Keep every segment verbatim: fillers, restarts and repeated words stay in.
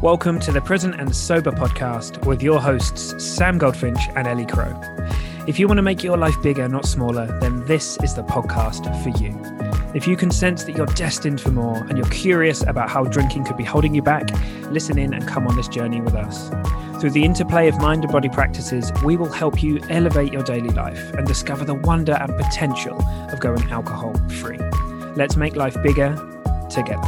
Welcome to the Present and Sober podcast with your hosts, Sam Goldfinch and Ellie Crow. If you want to make your life bigger, not smaller, then this is the podcast for you. If you can sense that you're destined for more and you're curious about how drinking could be holding you back, listen in and come on this journey with us. Through the interplay of mind and body practices, we will help you elevate your daily life and discover the wonder and potential of going alcohol-free. Let's make life bigger together.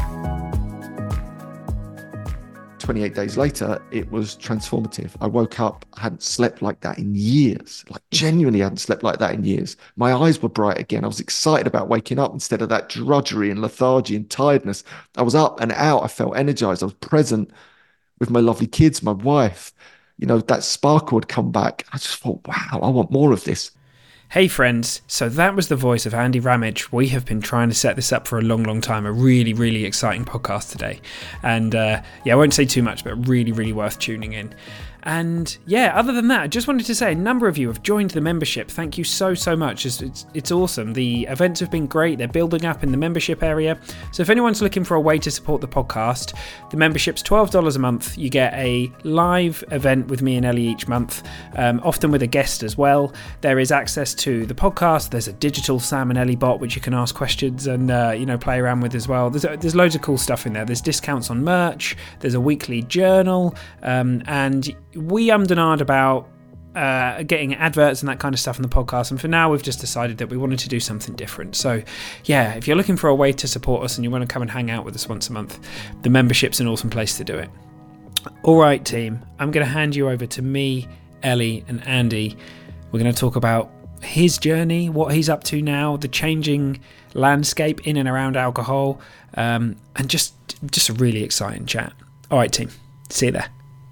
twenty-eight days later, it was transformative. I woke up, I hadn't slept like that in years, like genuinely hadn't slept like that in years. My eyes were bright again. I was excited about waking up instead of that drudgery and lethargy and tiredness. I was up and out. I felt energized. I was present with my lovely kids, my wife. You know, that sparkle had come back. I just thought, wow, I want more of this. Hey friends, so that was the voice of Andy Ramage. We have been trying to set this up for a long, long time. A really, really exciting podcast today. And uh, yeah, I won't say too much, but really, really worth tuning in. And yeah, other than that, I just wanted to say a number of you have joined the membership. Thank you so, so much. It's, it's, it's awesome. The events have been great. They're building up in the membership area. So if anyone's looking for a way to support the podcast, the membership's twelve dollars a month. You get a live event with me and Ellie each month, um, often with a guest as well. There is access to the podcast. There's a digital Sam and Ellie bot, which you can ask questions and, uh, you know, play around with as well. There's, there's loads of cool stuff in there. There's discounts on merch. There's a weekly journal. Um, and we ummed and ahed about uh, getting adverts and that kind of stuff on the podcast, and for now we've just decided that we wanted to do something different. So yeah, if you're looking for a way to support us and you want to come and hang out with us once a month, the membership's an awesome place to do it. All right, team, I'm going to hand you over to me, Ellie and Andy. We're going to talk about his journey, what he's up to now, the changing landscape in and around alcohol, um, and just just a really exciting chat. All right, team, see you there.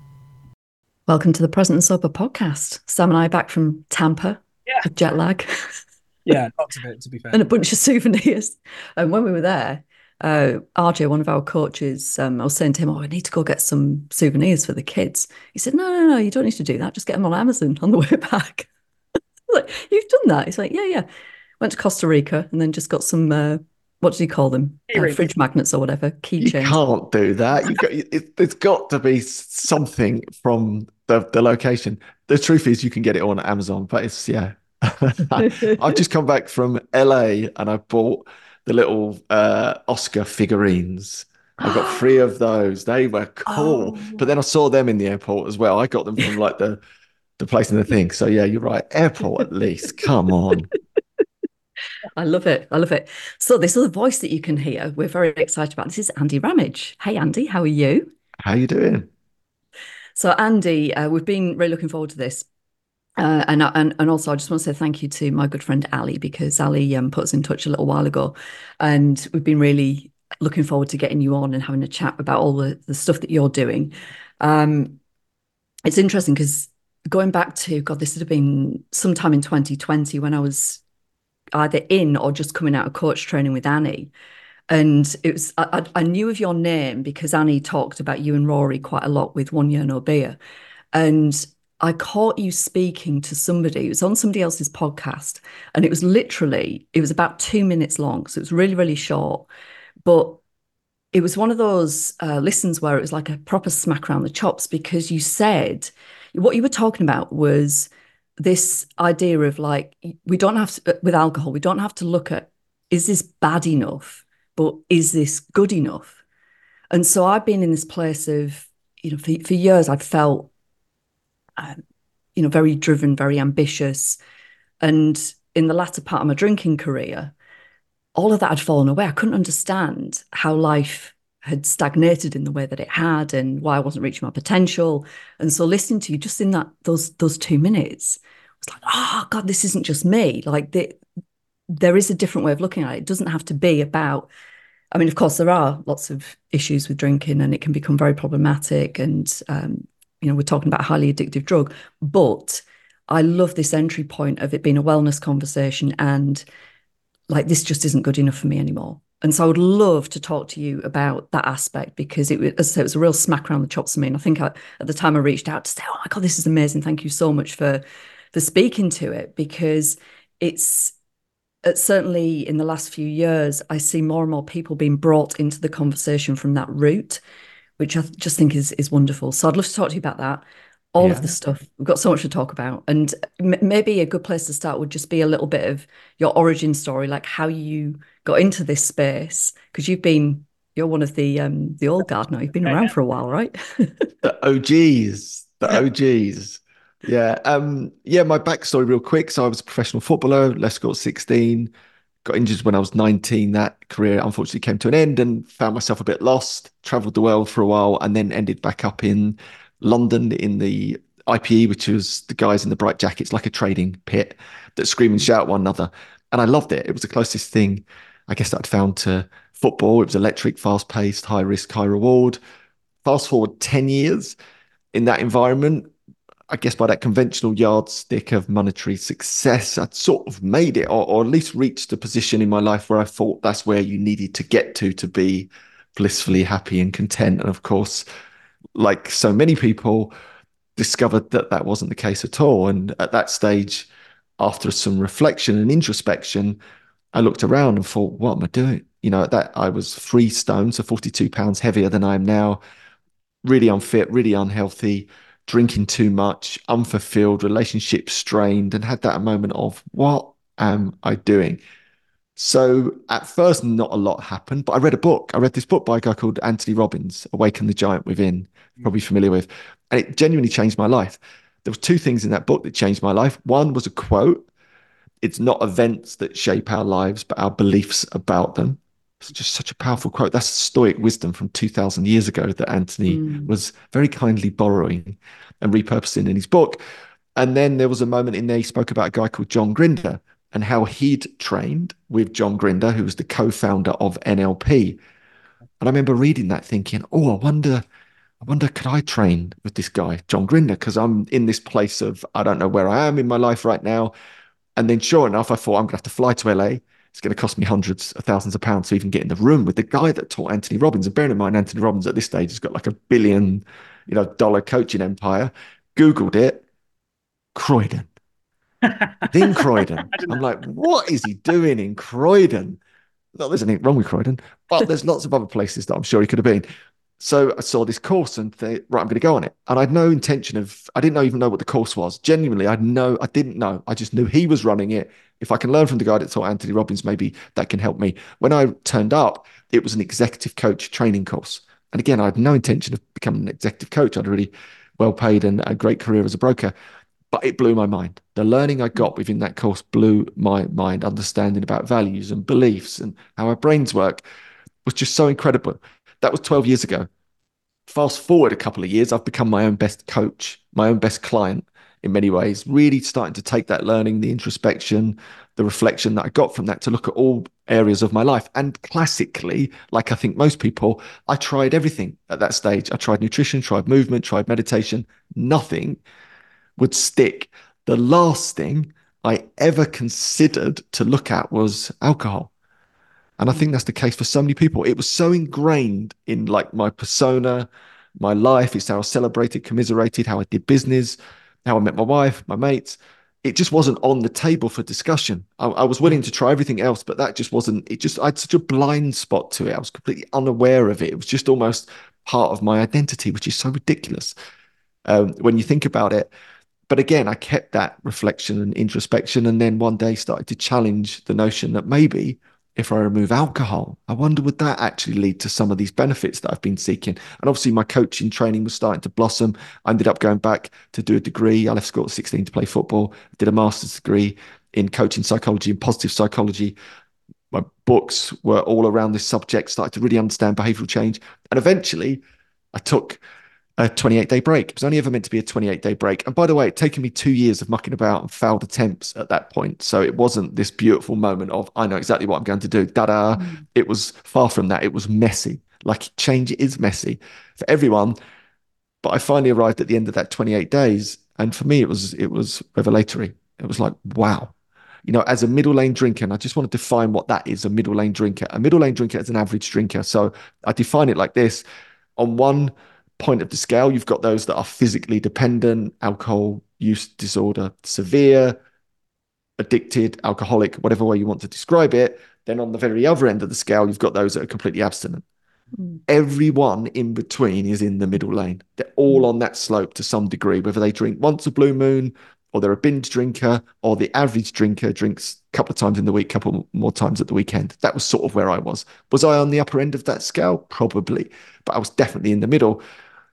Welcome to the Present and Sober podcast. Sam and I are back from Tampa yeah. with jet lag. Yeah, lots of it, to be fair. And a bunch of souvenirs. And when we were there, uh, R J, one of our coaches, um, I was saying to him, oh, I need to go get some souvenirs for the kids. He said, no, no, no, you don't need to do that. Just get them on Amazon on the way back. I was like, you've done that? He's like, yeah, yeah. Went to Costa Rica and then just got some... Uh, what do you call them? Uh, fridge magnets or whatever. Keychains. You can't do that. You got, it, it's got to be something from the, the location. The truth is, you can get it on Amazon, but it's yeah. I've just come back from L A and I bought the little uh, Oscar figurines. I got three of those. They were cool, oh. But then I saw them in the airport as well. I got them from like the the place in the thing. So yeah, you're right. Airport at least. Come on. I love it. I love it. So this other voice that you can hear, we're very excited about. This is Andy Ramage. Hey, Andy, how are you? How are you doing? So Andy, uh, we've been really looking forward to this. Uh, and, and and also I just want to say thank you to my good friend Ali, because Ali um, put us in touch a little while ago. And we've been really looking forward to getting you on and having a chat about all the, the stuff that you're doing. Um, it's interesting because going back to, God, this would have been sometime in twenty twenty when I was either in or just coming out of coach training with Annie. And it was, I, I knew of your name because Annie talked about you and Rory quite a lot with One Year No Beer. And I caught you speaking to somebody. It was on somebody else's podcast. And it was literally, it was about two minutes long. So it was really, really short. But it was one of those uh, listens where it was like a proper smack around the chops, because you said, what you were talking about was this idea of like, we don't have to, with alcohol, we don't have to look at, is this bad enough, but is this good enough? And so I've been in this place of, you know, for, for years I've felt, um, you know, very driven, very ambitious. And in the latter part of my drinking career, all of that had fallen away. I couldn't understand how life had stagnated in the way that it had and why I wasn't reaching my potential. And so listening to you just in that those those two minutes, I was like, oh God, this isn't just me. Like the, there is a different way of looking at it. It doesn't have to be about, I mean, of course, there are lots of issues with drinking and it can become very problematic. And, um, you know, we're talking about a highly addictive drug, but I love this entry point of it being a wellness conversation and like, this just isn't good enough for me anymore. And so I would love to talk to you about that aspect, because it was, as I said, it was a real smack around the chops for me. And I think I, at the time I reached out to say, oh my God, this is amazing. Thank you so much for, for speaking to it, because it's, it's certainly in the last few years, I see more and more people being brought into the conversation from that route, which I just think is is wonderful. So I'd love to talk to you about that. All of the Yeah. stuff. We've got so much to talk about. And m maybe a good place to start would just be a little bit of your origin story, like how you got into this space, because you've been, you're one of the um the old guard now. You've been around for a while, right? The O Gs, the O Gs. Yeah. Um, yeah, my backstory real quick. So I was a professional footballer, left school at sixteen, got injured when I was nineteen. That career unfortunately came to an end and found myself a bit lost, traveled the world for a while, and then ended back up in London in the I P E, which was the guys in the bright jackets, like a trading pit that scream and shout at one another. And I loved it. It was the closest thing, I guess, that I'd found to football. It was electric, fast paced, high risk, high reward. Fast forward ten years in that environment, I guess by that conventional yardstick of monetary success, I'd sort of made it, or, or at least reached a position in my life where I thought that's where you needed to get to to be blissfully happy and content. And of course, like so many people, discovered that that wasn't the case at all. And at that stage, after some reflection and introspection, I looked around and thought, what am I doing? You know, at that I was three stone, so forty-two pounds heavier than I am now, really unfit, really unhealthy, drinking too much, unfulfilled, relationships strained, and had that moment of what am I doing? So at first, not a lot happened, but I read a book. I read this book by a guy called Anthony Robbins, Awaken the Giant Within, probably familiar with, and it genuinely changed my life. There was two things in that book that changed my life. One was a quote. It's not events that shape our lives, but our beliefs about them. It's just such a powerful quote. That's Stoic wisdom from two thousand years ago that Anthony Mm. was very kindly borrowing and repurposing in his book. And then there was a moment in there he spoke about a guy called John Grinder and how he'd trained with John Grinder, who was the co-founder of N L P. And I remember reading that thinking, oh, I wonder, I wonder, could I train with this guy, John Grinder? Because I'm in this place of, I don't know where I am in my life right now. And then sure enough, I thought I'm going to have to fly to L A. It's going to cost me hundreds of thousands of pounds to even get in the room with the guy that taught Anthony Robbins. And bearing in mind, Anthony Robbins at this stage has got like a billion, you know, dollar coaching empire. Googled it, Croydon. He's in Croydon. I'm like, what is he doing in Croydon? Not there's anything wrong with Croydon, but there's lots of other places that I'm sure he could have been. So I saw this course and thought, right, I'm going to go on it. And I had no intention of, I didn't even know what the course was. Genuinely, I know, I didn't know. I just knew he was running it. If I can learn from the guy that taught Anthony Robbins, maybe that can help me. When I turned up, it was an executive coach training course. And again, I had no intention of becoming an executive coach. I had a really well paid and a great career as a broker, but it blew my mind. The learning I got within that course blew my mind. Understanding about values and beliefs and how our brains work was just so incredible. That was twelve years ago. Fast forward a couple of years, I've become my own best coach, my own best client in many ways, really starting to take that learning, the introspection, the reflection that I got from that to look at all areas of my life. And classically, like I think most people, I tried everything at that stage. I tried nutrition, tried movement, tried meditation. Nothing would stick. The last thing I ever considered to look at was alcohol. And I think that's the case for so many people. It was so ingrained in like my persona, my life. It's how I celebrated, commiserated, how I did business, how I met my wife, my mates. It just wasn't on the table for discussion. I, I was willing to try everything else, but that just wasn't, it just, I had such a blind spot to it. I was completely unaware of it. It was just almost part of my identity, which is so ridiculous um, when you think about it. But again, I kept that reflection and introspection. And then one day started to challenge the notion that maybe if I remove alcohol, I wonder would that actually lead to some of these benefits that I've been seeking? And obviously my coaching training was starting to blossom. I ended up going back to do a degree. I left school at sixteen to play football, did a master's degree in coaching psychology and positive psychology. My books were all around this subject, started to really understand behavioral change. And eventually I took a twenty-eight day break. It was only ever meant to be a twenty-eight day break. And by the way, it'd taken me two years of mucking about and failed attempts at that point. So it wasn't this beautiful moment of, I know exactly what I'm going to do. Da-da. Mm. It was far from that. It was messy. Like change is messy for everyone. But I finally arrived at the end of that twenty-eight days. And for me, it was, it was revelatory. It was like, wow. You know, as a middle lane drinker, and I just want to define what that is, a middle lane drinker. A middle lane drinker is an average drinker. So I define it like this. On one point of the scale, you've got those that are physically dependent, alcohol use disorder, severe, addicted, alcoholic, whatever way you want to describe it. Then on the very other end of the scale, you've got those that are completely abstinent. Mm. Everyone in between is in the middle lane. They're all on that slope to some degree, whether they drink once a blue moon or they're a binge drinker or the average drinker drinks a couple of times in the week, a couple more times at the weekend. That was sort of where I was. Was I on the upper end of that scale? Probably, but I was definitely in the middle.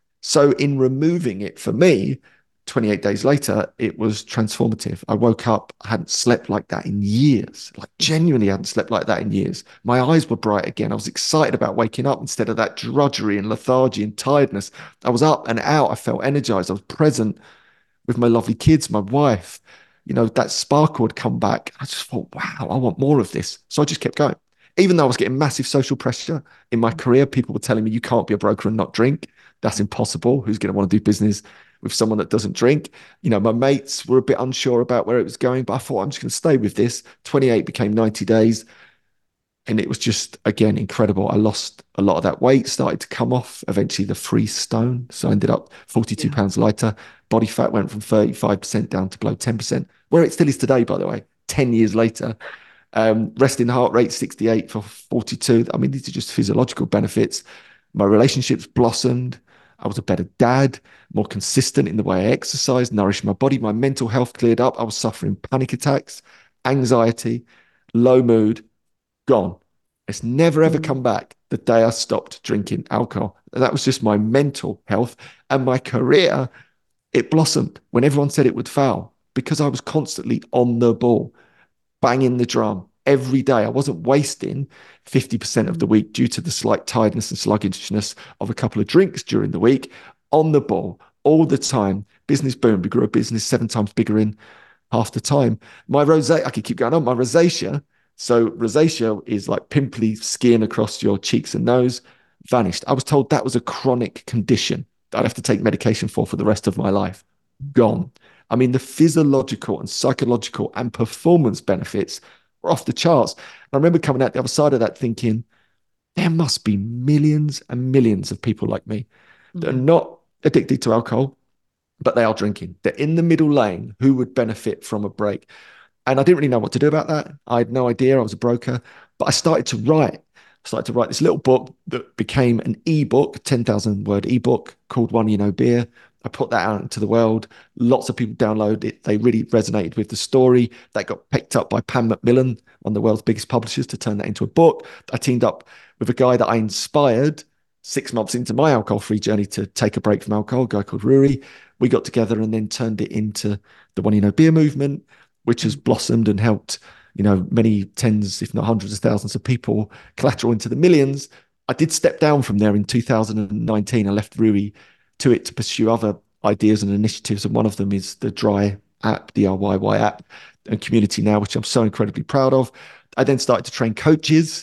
So in removing it for me, twenty-eight days later, it was transformative. I woke up, I hadn't slept like that in years, like genuinely hadn't slept like that in years. My eyes were bright again. I was excited about waking up instead of that drudgery and lethargy and tiredness. I was up and out. I felt energized. I was present with my lovely kids, my wife. You know, that sparkle had come back. I just thought, wow, I want more of this. So I just kept going. Even though I was getting massive social pressure in my career, people were telling me, you can't be a broker and not drink. That's impossible. Who's going to want to do business with someone that doesn't drink? You know, my mates were a bit unsure about where it was going, but I thought I'm just going to stay with this. twenty-eight became ninety days. And it was just, again, incredible. I lost a lot of that weight, started to come off, eventually the free stone. So I ended up forty-two yeah. pounds lighter. Body fat went from thirty-five percent down to below ten percent, where it still is today, by the way, ten years later. Um, resting heart rate, sixty-eight for forty-two. I mean, these are just physiological benefits. My relationships blossomed. I was a better dad, more consistent in the way I exercised, nourished my body. My mental health cleared up. I was suffering panic attacks, anxiety, low mood, gone. It's never ever come back the day I stopped drinking alcohol. That was just my mental health. And my career, it blossomed when everyone said it would fail because I was constantly on the ball, banging the drum every day. I wasn't wasting fifty percent of the week due to the slight tiredness and sluggishness of a couple of drinks during the week. On the ball all the time. Business boom. We grew a business seven times bigger in half the time. My rosacea, I could keep going on. My rosacea, so rosacea is like pimply skin across your cheeks and nose, vanished. I was told that was a chronic condition that I'd have to take medication for for the rest of my life. Gone. I mean, the physiological and psychological and performance benefits were off the charts. I remember coming out the other side of that thinking, there must be millions and millions of people like me that mm-hmm. are not addicted to alcohol, but they are drinking. They're in the middle lane who would benefit from a break. And I didn't really know what to do about that. I had no idea. I was a broker, but I started to write. I started to write this little book that became an ebook, ten thousand word ebook called One You Know Beer. I put that out into the world. Lots of people downloaded it. They really resonated with the story. That got picked up by Pan Macmillan, one of the world's biggest publishers, to turn that into a book. I teamed up with a guy that I inspired six months into my alcohol-free journey to take a break from alcohol, a guy called Ruri. We got together and then turned it into the One You Know Beer movement, which has blossomed and helped, you know, many tens, if not hundreds of thousands of people, collateral into the millions. I did step down from there in two thousand nineteen. I left Ruri to it to pursue other ideas and initiatives. And one of them is the Dry app, D R Y Y app and community now, which I'm so incredibly proud of. I then started to train coaches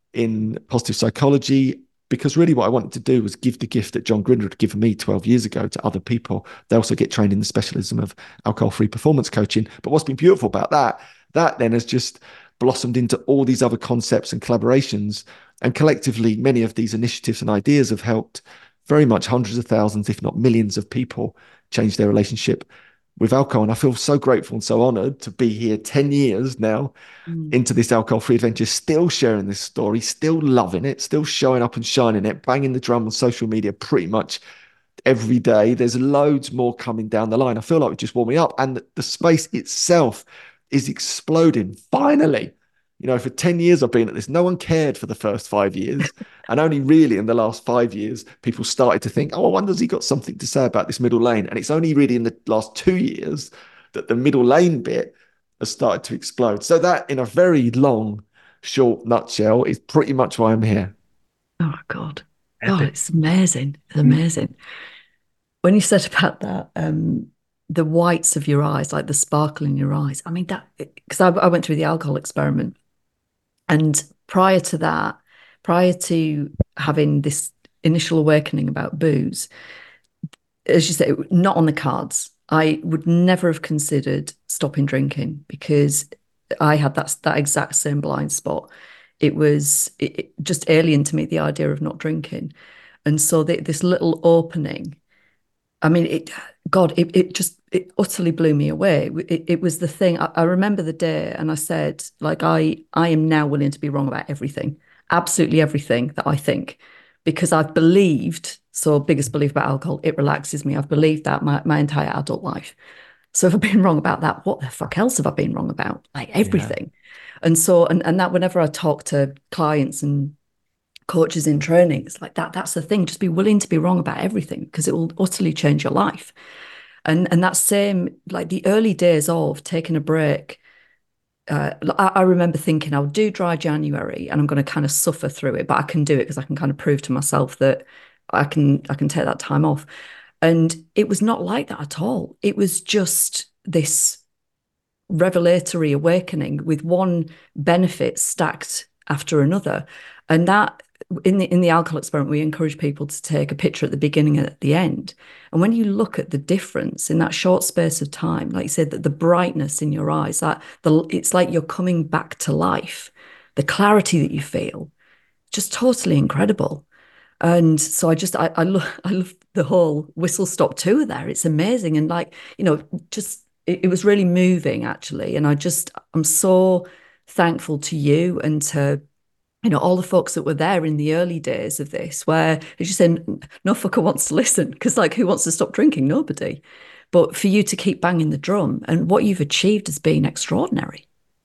in positive psychology because really what I wanted to do was give the gift that John Grinder had given me twelve years ago to other people. They also get trained in the specialism of alcohol-free performance coaching. But what's been beautiful about that, that then has just blossomed into all these other concepts and collaborations. And collectively, many of these initiatives and ideas have helped very much hundreds of thousands, if not millions of people change their relationship with alcohol. And I feel so grateful and so honored to be here ten years now mm. into this alcohol-free adventure, still sharing this story, still loving it, still showing up and shining it, banging the drum on social media pretty much every day. There's loads more coming down the line. I feel like we're just warming up and the space itself is exploding. Finally, you know, for ten years I've been at this. No one cared for the first five years. And only really in the last five years, people started to think, oh, I wonder, has he got something to say about this middle lane? And it's only really in the last two years that the middle lane bit has started to explode. So that, in a very long, short nutshell, is pretty much why I'm here. Oh, God. God, it's amazing. It's amazing. Mm. When you said about that, um, the whites of your eyes, like the sparkle in your eyes, I mean, that, because I, I went through the alcohol experiment. And prior to that, prior to having this initial awakening about booze, as you say, not on the cards. I would never have considered stopping drinking because I had that, that exact same blind spot. It was it, it just alien to me, the idea of not drinking. And so the, this little opening, I mean, it, God, it, it just, it utterly blew me away. It, it was the thing, I, I remember the day and I said, like, I, I am now willing to be wrong about everything, absolutely everything that I think, because I've believed, so biggest belief about alcohol, it relaxes me. I've believed that my, my entire adult life. So if I've been wrong about that, what the fuck else have I been wrong about? Like everything. Yeah. And so, and, and that whenever I talk to clients and coaches in training, it's like that, that's the thing. Just be willing to be wrong about everything, because it will utterly change your life. And and that same, like the early days of taking a break, uh, I, I remember thinking I'll do dry January and I'm going to kind of suffer through it, but I can do it because I can kind of prove to myself that I can I can take that time off. And it was not like that at all. It was just this revelatory awakening with one benefit stacked after another. And that in the in the alcohol experiment, we encourage people to take a picture at the beginning and at the end. And when you look at the difference in that short space of time, like you said, that the brightness in your eyes, that the it's like you're coming back to life, the clarity that you feel, just totally incredible. And so I just I I love I love the whole whistle stop tour there. It's amazing. And like, you know, just it, it was really moving actually. And I just I'm so thankful to you and to, you know, all the folks that were there in the early days of this, where as you said, no fucker wants to listen, because like who wants to stop drinking? Nobody. But for you to keep banging the drum, and what you've achieved has been extraordinary.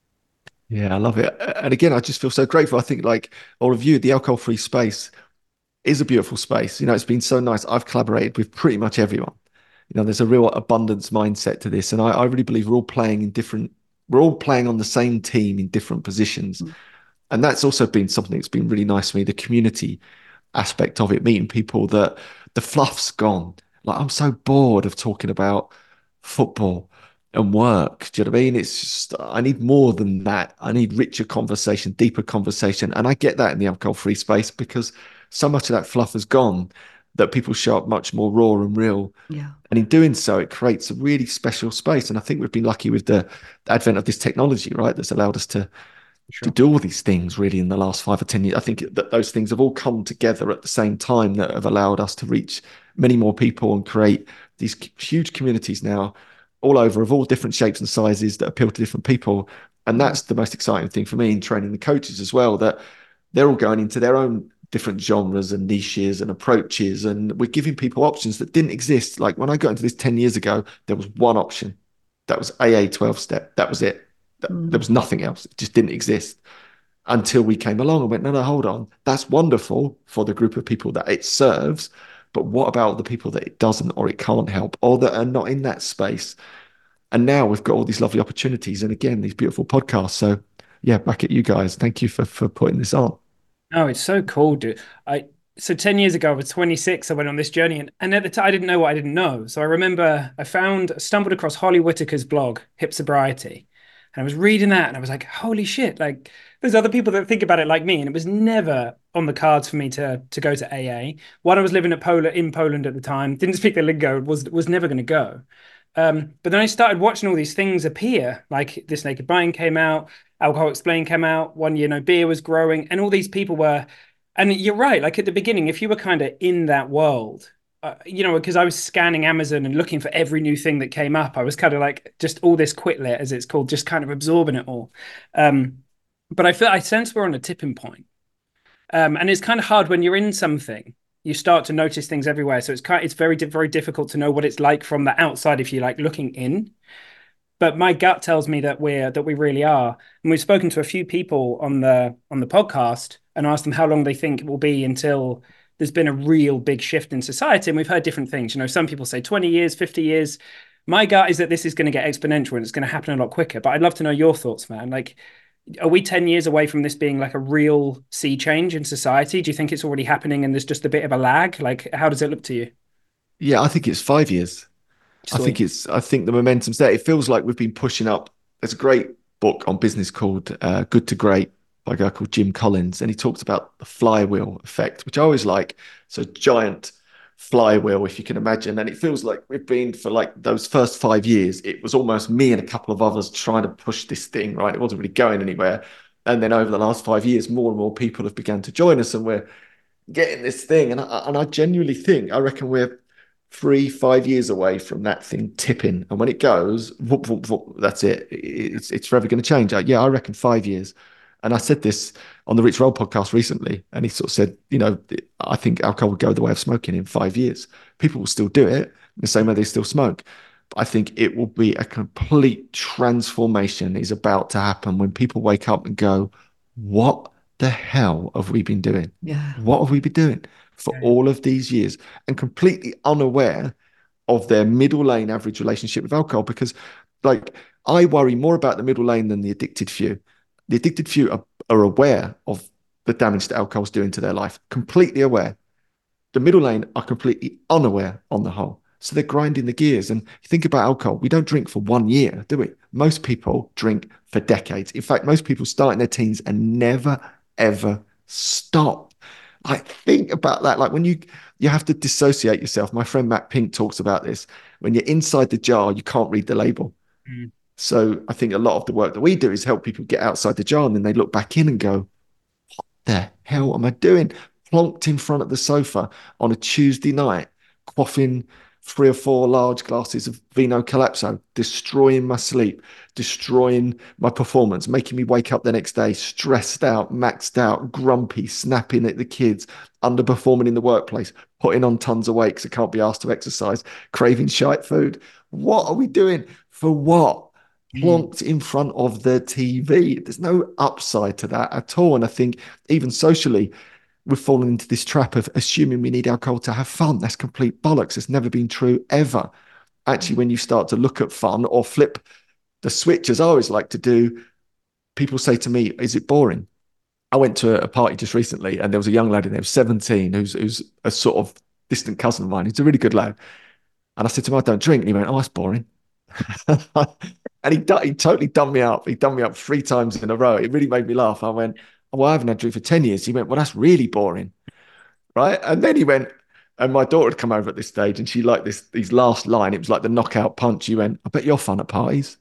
Yeah, I love it. And again, I just feel so grateful. I think like all of you, the alcohol-free space is a beautiful space. You know, it's been so nice. I've collaborated with pretty much everyone. You know, there's a real abundance mindset to this. And I, I really believe we're all playing in different, we're all playing on the same team in different positions. Mm. And that's also been something that's been really nice for me, the community aspect of it, meeting people that the fluff's gone. Like, I'm so bored of talking about football and work. Do you know what I mean? It's just, I need more than that. I need richer conversation, deeper conversation. And I get that in the alcohol-free space, because so much of that fluff has gone that people show up much more raw and real. Yeah. And in doing so, it creates a really special space. And I think we've been lucky with the, the advent of this technology, right? That's allowed us to, sure. to do all these things really in the last five or ten years. I think that those things have all come together at the same time that have allowed us to reach many more people and create these huge communities now all over, of all different shapes and sizes, that appeal to different people. And that's the most exciting thing for me in training the coaches as well, that they're all going into their own different genres and niches and approaches, and we're giving people options that didn't exist. Like when I got into this ten years ago, there was one option. That was A A twelve step. That was it. Mm. There was nothing else. It just didn't exist until we came along and went, no, no, hold on. That's wonderful for the group of people that it serves. But what about the people that it doesn't, or it can't help, or that are not in that space? And now we've got all these lovely opportunities. And again, these beautiful podcasts. So yeah, back at you guys. Thank you for, for putting this on. Oh, it's so cool, dude. I so ten years ago, I was twenty-six. I went on this journey, and, and at the time, I didn't know what I didn't know. So I remember I found, stumbled across Holly Whitaker's blog, Hip Sobriety, and I was reading that, and I was like, "Holy shit!" Like, there's other people that think about it like me, and it was never on the cards for me to to go to A A. While I was living at Poland in Poland at the time, didn't speak the lingo, was was never going to go. Um, but then I started watching all these things appear, like This Naked Mind came out. Alcohol Explained came out one year, no beer was growing, and all these people were, and you're right, like at the beginning, if you were kind of in that world, uh, you know, because I was scanning Amazon and looking for every new thing that came up, I was kind of like just all this quit lit, as it's called, just kind of absorbing it all. Um, but I feel, I sense we're on a tipping point. Um, and it's kind of hard when you're in something, you start to notice things everywhere. So it's kind, it's very, very difficult to know what it's like from the outside if you like looking in. But my gut tells me that we're that we really are. And we've spoken to a few people on the on the podcast and asked them how long they think it will be until there's been a real big shift in society. And we've heard different things. You know, some people say twenty years, fifty years. My gut is that this is going to get exponential and it's going to happen a lot quicker. But I'd love to know your thoughts, man. Like, are we ten years away from this being like a real sea change in society? Do you think it's already happening and there's just a bit of a lag? Like, how does it look to you? Yeah, I think it's five years. Sweet. I think it's. I think the momentum's there. It feels like we've been pushing up. There's a great book on business called uh, Good to Great by a guy called Jim Collins, and he talks about the flywheel effect, which I always like. So giant flywheel, if you can imagine, and it feels like we've been for like those first five years. It was almost me and a couple of others trying to push this thing. Right, it wasn't really going anywhere. And then over the last five years, more and more people have begun to join us, and we're getting this thing. And I, and I genuinely think, I reckon we're three, five years away from that thing tipping. And when it goes, whoop, whoop, whoop, that's it. It's it's forever going to change. Yeah, I reckon five years. And I said this on the Rich Roll podcast recently, and he sort of said, you know, I think alcohol will go the way of smoking in five years. People will still do it the same way they still smoke. But I think it will be a complete transformation is about to happen when people wake up and go, what the hell have we been doing? Yeah. What have we been doing for Yeah. all of these years? And completely unaware of their middle lane average relationship with alcohol, because like I worry more about the middle lane than the addicted few. The addicted few are, are aware of the damage that alcohol is doing to their life, completely aware. The middle lane are completely unaware on the whole. So they're grinding the gears. And you think about alcohol, we don't drink for one year, do we? Most people drink for decades. In fact, most people start in their teens and never, ever stop. Like, think about that. Like when you you have to dissociate yourself. My friend Matt Pink talks about this. When you're inside the jar, you can't read the label. Mm. So I think a lot of the work that we do is help people get outside the jar, and then they look back in and go, what the hell am I doing? Plonked in front of the sofa on a Tuesday night, quaffing three or four large glasses of Vino Calypso, destroying my sleep, destroying my performance, making me wake up the next day stressed out, maxed out, grumpy, snapping at the kids, underperforming in the workplace, putting on tons of weight because I can't be asked to exercise, craving shite food. What are we doing? For what? Plonked in front of the T V. There's no upside to that at all. And I think even socially, we've fallen into this trap of assuming we need alcohol to have fun. That's complete bollocks. It's never been true ever. Actually, when you start to look at fun or flip the switch, as I always like to do, people say to me, is it boring? I went to a party just recently and there was a young lad in there, seventeen, who's, who's a sort of distant cousin of mine. He's a really good lad. And I said to him, I don't drink. And he went, oh, that's boring. And he, he totally done me up. He done me up three times in a row. It really made me laugh. I went, well, I haven't had a drink for ten years. He went, well, that's really boring. Right. And then he went, and my daughter had come over at this stage and she liked this, his last line. It was like the knockout punch. He went, I bet you're fun at parties.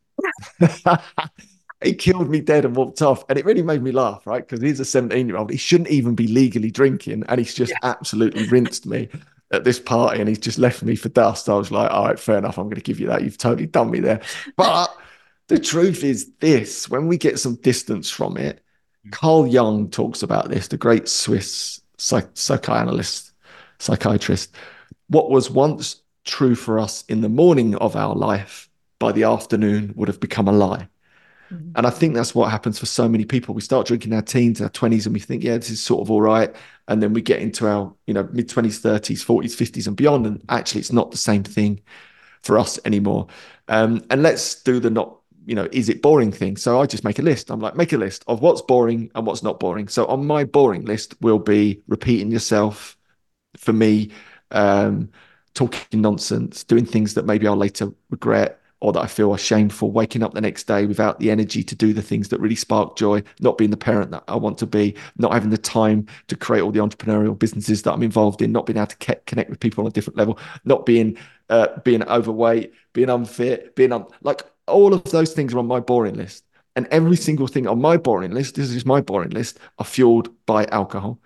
He killed me dead and walked off. And it really made me laugh, right? Because he's a seventeen year old. He shouldn't even be legally drinking. And he's just yeah. absolutely rinsed me at this party and he's just left me for dust. I was like, all right, fair enough. I'm going to give you that. You've totally done me there. But the truth is this, when we get some distance from it, Carl Jung talks about this, the great Swiss psych- psychoanalyst, psychiatrist. What was once true for us in the morning of our life, by the afternoon would have become a lie. Mm-hmm. And I think that's what happens for so many people. We start drinking in our teens, our twenties, and we think, yeah, this is sort of all right. And then we get into our, you know, mid twenties, thirties, forties, fifties and beyond. And actually, it's not the same thing for us anymore. Um, and let's do the not, you know, is it boring thing? So I just make a list. I'm like, make a list of what's boring and what's not boring. So on my boring list will be repeating yourself, for me, um, talking nonsense, doing things that maybe I'll later regret or that I feel ashamed for, waking up the next day without the energy to do the things that really spark joy, not being the parent that I want to be, not having the time to create all the entrepreneurial businesses that I'm involved in, not being able to ke- connect with people on a different level, not being uh, being overweight, being unfit, being un- like all of those things are on my boring list. And every single thing on my boring list, this is my boring list, are fueled by alcohol.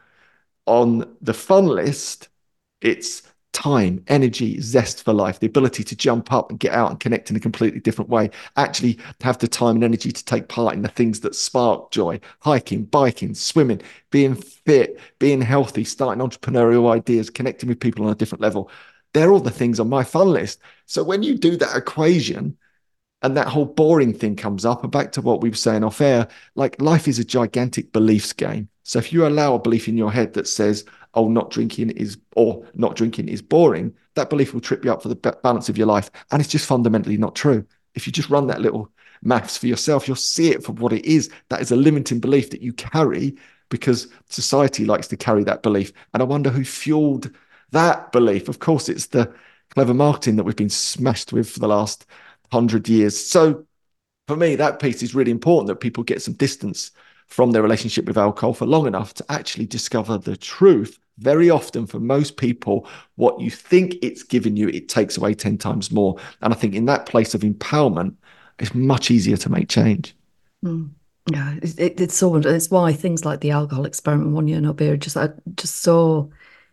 On the fun list, it's time, energy, zest for life, the ability to jump up and get out and connect in a completely different way, actually have the time and energy to take part in the things that spark joy, hiking, biking, swimming, being fit, being healthy, starting entrepreneurial ideas, connecting with people on a different level. They're all the things on my fun list. So when you do that equation and that whole boring thing comes up, and back to what we were saying off air, like life is a gigantic beliefs game. So if you allow a belief in your head that says, oh, not drinking is, or not drinking is boring, that belief will trip you up for the balance of your life. And it's just fundamentally not true. If you just run that little maths for yourself, you'll see it for what it is. That is a limiting belief that you carry because society likes to carry that belief. And I wonder who fueled that belief. Of course, it's the clever marketing that we've been smashed with for the last hundred years. So for me, that piece is really important, that people get some distance from their relationship with alcohol for long enough to actually discover the truth. Very often for most people, what you think it's giving you, it takes away ten times more. And I think in that place of empowerment, it's much easier to make change. Mm. Yeah, it, it, it's so, it's why things like the alcohol experiment, one year no beer, just are just so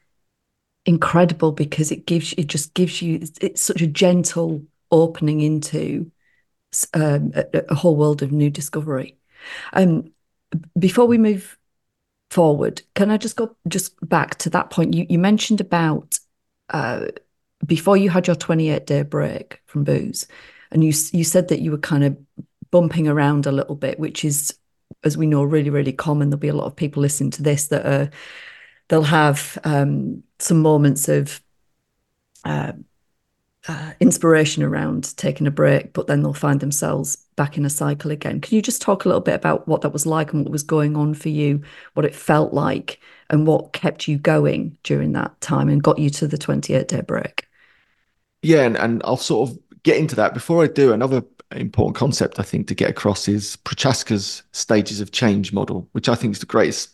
incredible, because it gives it just gives you, it's such a gentle opening into um, a, a whole world of new discovery. Um, before we move forward, can I just go just back to that point? You you mentioned about uh, before you had your twenty-eight day break from booze, and you you said that you were kind of bumping around a little bit, which is, as we know, really, really common. There'll be a lot of people listening to this that are, they'll have um, some moments of uh, uh, inspiration around taking a break, but then they'll find themselves back in a cycle again. Can you just talk a little bit about what that was like and what was going on for you, what it felt like, and what kept you going during that time and got you to the twenty-eight day break? Yeah, and, and I'll sort of get into that. Before I do, another important concept I think to get across is Prochaska's stages of change model, which I think is the greatest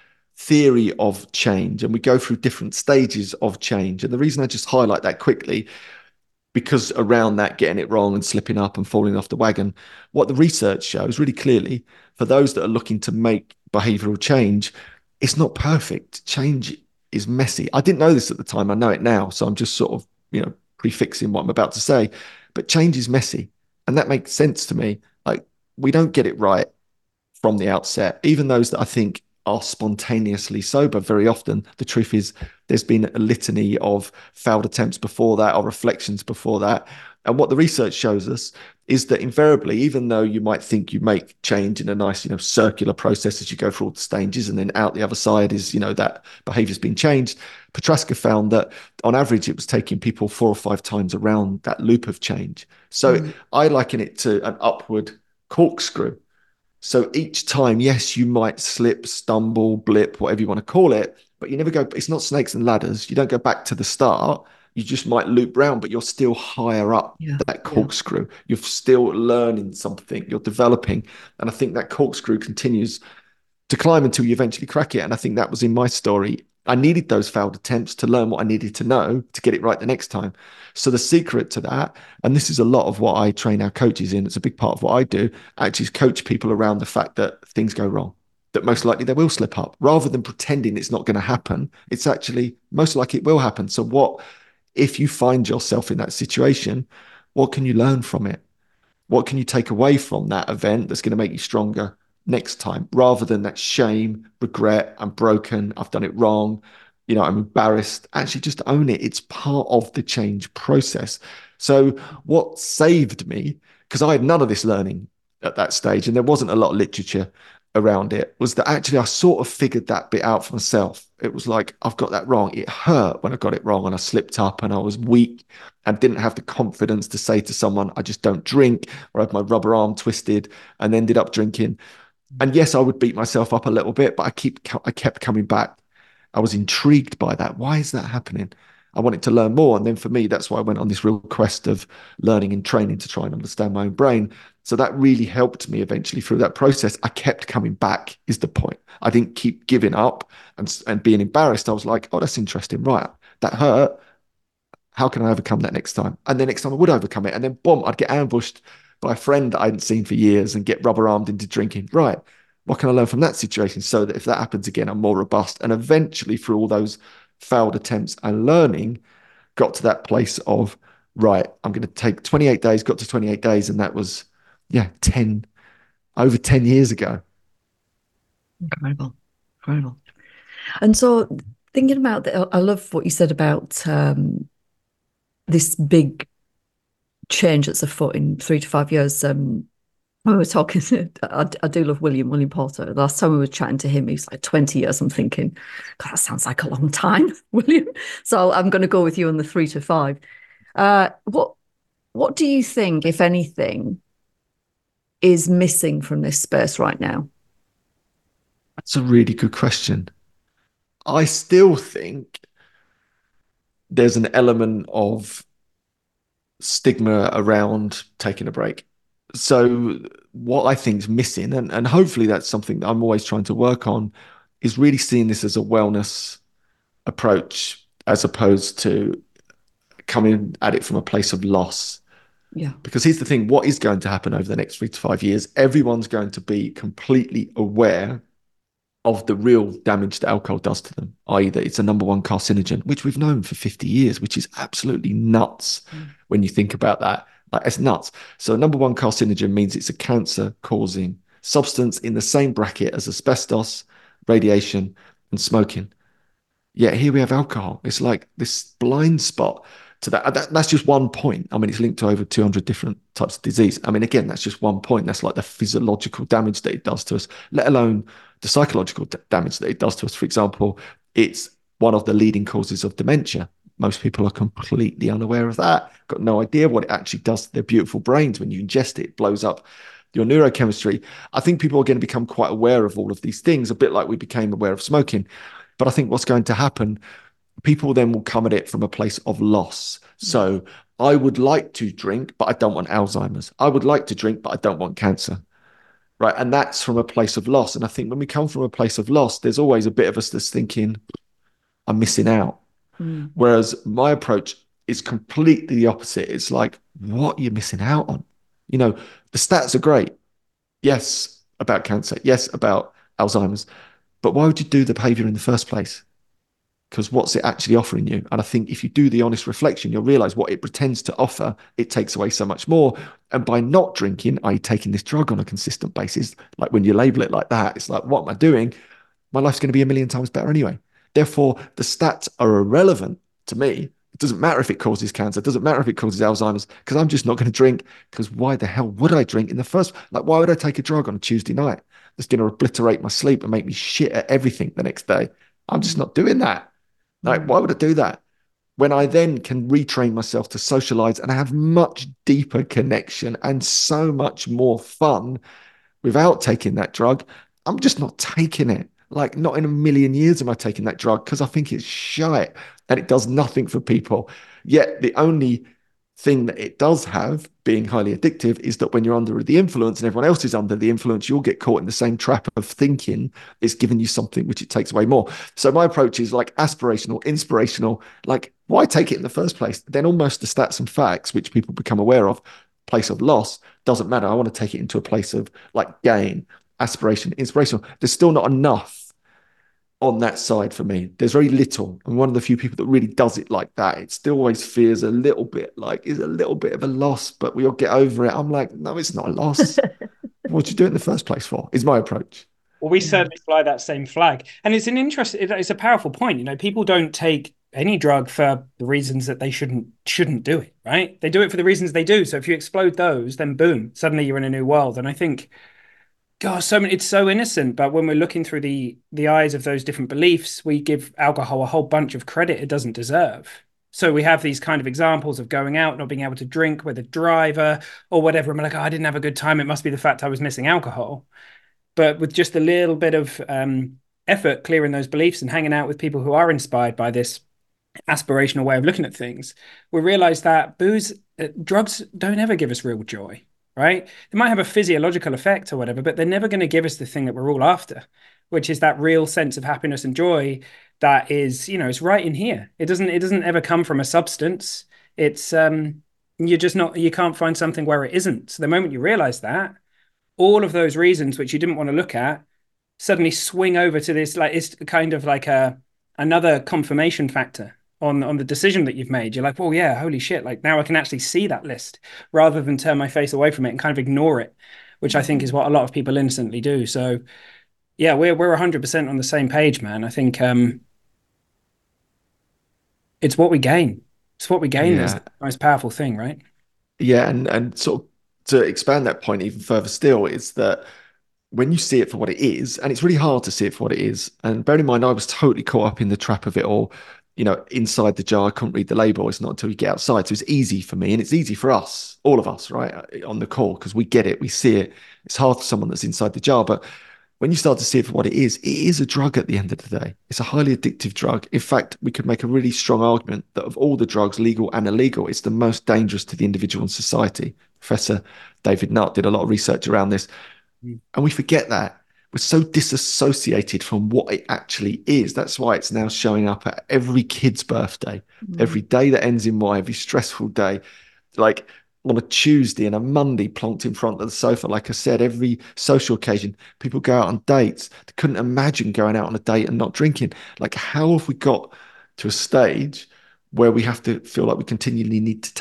theory of change. And we go through different stages of change. And the reason I just highlight that quickly, because around that getting it wrong and slipping up and falling off the wagon, what the research shows really clearly for those that are looking to make behavioral change, it's not perfect. Change is messy. I didn't know this at the time. I know it now. So I'm just sort of, you know, prefixing what I'm about to say. But change is messy. And that makes sense to me. Like, we don't get it right from the outset. Even those that I think are spontaneously sober, very often the truth is there's been a litany of failed attempts before that or reflections before that. And what the research shows us is that invariably, even though you might think you make change in a nice, you know, circular process as you go through all the stages, and then out the other side is, you know, that behavior's been changed, Prochaska found that on average it was taking people four or five times around that loop of change. So mm. I liken it to an upward corkscrew. So each time, yes, you might slip, stumble, blip, whatever you want to call it, but you never go, it's not snakes and ladders. You don't go back to the start. You just might loop round, but you're still higher up yeah, that corkscrew. Yeah. You're still learning something. You're developing. And I think that corkscrew continues to climb until you eventually crack it. And I think that was in my story. I needed those failed attempts to learn what I needed to know to get it right the next time. So the secret to that, and this is a lot of what I train our coaches in, it's a big part of what I do, actually is coach people around the fact that things go wrong, that most likely they will slip up. Rather than pretending it's not going to happen, it's actually most likely it will happen. So what, if you find yourself in that situation, what can you learn from it? What can you take away from that event that's going to make you stronger next time, rather than that shame, regret, I'm broken, I've done it wrong, you know, I'm embarrassed. Actually, just own it. It's part of the change process. So what saved me, because I had none of this learning at that stage, and there wasn't a lot of literature around it, was that actually I sort of figured that bit out for myself. It was like, I've got that wrong. It hurt when I got it wrong and I slipped up and I was weak and didn't have the confidence to say to someone, I just don't drink, or I had my rubber arm twisted and ended up drinking. And yes, I would beat myself up a little bit, but I keep I kept coming back. I was intrigued by that. Why is that happening? I wanted to learn more. And then for me, that's why I went on this real quest of learning and training to try and understand my own brain. So that really helped me eventually through that process. I kept coming back is the point. I didn't keep giving up and, and being embarrassed. I was like, oh, that's interesting. Right. That hurt. How can I overcome that next time? And the next time I would overcome it. And then boom, I'd get ambushed by a friend that I hadn't seen for years and get rubber armed into drinking. Right. What can I learn from that situation so that if that happens again, I'm more robust? And eventually through all those failed attempts and learning, got to that place of, right, I'm going to take twenty-eight days, got to twenty-eight days. And that was, yeah, ten, over ten years ago. Incredible. Incredible. And so thinking about that, I love what you said about um, this big change that's afoot in three to five years. Um, when we were talking, I, I do love William, William Porter. Last time we were chatting to him, he was like twenty years. I'm thinking, God, that sounds like a long time, William. So I'm going to go with you on the three to five. Uh, what, what do you think, if anything, is missing from this space right now? That's a really good question. I still think there's an element of stigma around taking a break. So what I think is missing, and, and hopefully that's something that I'm always trying to work on, is really seeing this as a wellness approach as opposed to coming at it from a place of loss. Yeah. Because here's the thing, what is going to happen over the next three to five years? Everyone's going to be completely aware of the real damage that alcohol does to them, that is that it's a number one carcinogen, which we've known for fifty years, which is absolutely nuts mm. when you think about that. Like, it's nuts. So number one carcinogen means it's a cancer-causing substance in the same bracket as asbestos, radiation, and smoking. Yet here we have alcohol. It's like this blind spot to that. that. That's just one point. I mean, it's linked to over two hundred different types of disease. I mean, again, that's just one point. That's like the physiological damage that it does to us, let alone the psychological d- damage that it does to us. For example, it's one of the leading causes of dementia. Most people are completely unaware of that, got no idea what it actually does to their beautiful brains when you ingest it. It blows up your neurochemistry. I think people are going to become quite aware of all of these things, a bit like we became aware of smoking. But I think what's going to happen, people then will come at it from a place of loss. So I would like to drink, but I don't want Alzheimer's. I would like to drink, but I don't want cancer. Right. And that's from a place of loss. And I think when we come from a place of loss, there's always a bit of us that's thinking, I'm missing out. Mm. Whereas my approach is completely the opposite. It's like, what are you missing out on? You know, the stats are great. Yes, about cancer. Yes, about Alzheimer's. But why would you do the behavior in the first place? Because what's it actually offering you? And I think if you do the honest reflection, you'll realize what it pretends to offer, it takes away so much more. And by not drinking, that is taking this drug on a consistent basis, like when you label it like that, it's like, what am I doing? My life's going to be a million times better anyway. Therefore, the stats are irrelevant to me. It doesn't matter if it causes cancer. It doesn't matter if it causes Alzheimer's, because I'm just not going to drink. Because why the hell would I drink in the first? Like, why would I take a drug on a Tuesday night that's going to obliterate my sleep and make me shit at everything the next day? I'm just not doing that. Like, why would I do that? When I then can retrain myself to socialize and have much deeper connection and so much more fun without taking that drug, I'm just not taking it. Like, not in a million years am I taking that drug, because I think it's shite and it does nothing for people. Yet the only thing that it does have, being highly addictive, is that when you're under the influence and everyone else is under the influence, you'll get caught in the same trap of thinking it's giving you something which it takes away more. So my approach is like aspirational, inspirational. Like, why take it in the first place? Then almost the stats and facts, which people become aware of, place of loss, doesn't matter. I want to take it into a place of like gain, aspiration, inspirational. There's still not enough on that side for me. There's very little. I'm one of the few people that really does it like that. It still always feels a little bit like it's a little bit of a loss, but we'll get over it. I'm like, no, it's not a loss. What'd you do it in the first place for? Is my approach. Well, we certainly fly that same flag. And it's an interest, it's a powerful point. You know, people don't take any drug for the reasons that they shouldn't shouldn't do it, right? They do it for the reasons they do. So if you explode those, then boom, suddenly you're in a new world. And I think, God, so many, it's so innocent, but when we're looking through the the eyes of those different beliefs, we give alcohol a whole bunch of credit it doesn't deserve. So we have these kind of examples of going out, not being able to drink with a driver or whatever. I'm like, oh, I didn't have a good time. It must be the fact I was missing alcohol. But with just a little bit of um, effort, clearing those beliefs and hanging out with people who are inspired by this aspirational way of looking at things, we realize that booze, uh, drugs don't ever give us real joy. Right? They might have a physiological effect or whatever, but they're never going to give us the thing that we're all after, which is that real sense of happiness and joy that is, you know, it's right in here. It doesn't, it doesn't ever come from a substance. It's, um, you're just not, you can't find something where it isn't. So the moment you realize that, all of those reasons which you didn't want to look at suddenly swing over to this, like, it's kind of like a, another confirmation factor on on the decision that you've made. You're like, well, yeah, holy shit, like now I can actually see that list rather than turn my face away from it and kind of ignore it, which I think is what a lot of people innocently do. So yeah, we're we're one hundred percent on the same page, man. I think um it's what we gain. It's what we gain Yeah. is the most powerful thing, right? Yeah, and and sort of to expand that point even further still, is that when you see it for what it is, and it's really hard to see it for what it is, and bear in mind, I was totally caught up in the trap of it all. You know, inside the jar, I couldn't read the label. It's not until you get outside. So it's easy for me, and it's easy for us, all of us, right, on the call, because we get it, we see it. It's hard for someone that's inside the jar. But when you start to see it for what it is, it is a drug at the end of the day. It's a highly addictive drug. In fact, we could make a really strong argument that of all the drugs, legal and illegal, it's the most dangerous to the individual and society. Professor David Nutt did a lot of research around this. Mm. And we forget that. We're so disassociated from what it actually is. That's why it's now showing up at every kid's birthday, mm. every day that ends in Y, every stressful day. Like on a Tuesday and a Monday plonked in front of the sofa. Like I said, every social occasion, people go out on dates. They couldn't imagine going out on a date and not drinking. Like, how have we got to a stage where we have to feel like we continually need to take